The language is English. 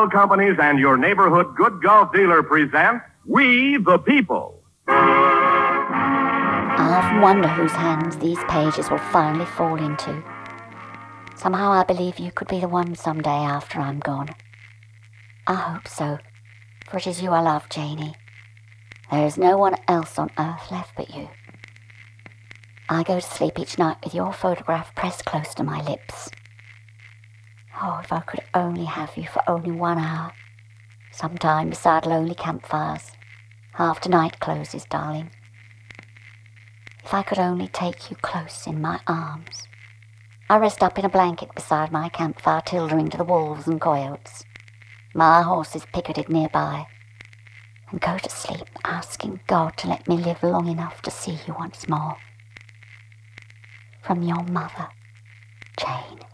Oil Companies and your neighborhood good golf dealer present We the People. I often wonder whose hands these pages will finally fall into. Somehow I believe you could be the one someday after I'm gone. I hope so, for it is you I love, Janie. There is no one else on earth left but you. I go to sleep each night with your photograph pressed close to my lips. Oh, if I could only have you for only 1 hour, sometime beside lonely campfires, after night closes, darling. If I could only take you close in my arms. I rest up in a blanket beside my campfire, tildering to the wolves and coyotes. My horse is picketed nearby, and go to sleep asking God to let me live long enough to see you once more. From your mother, Jane.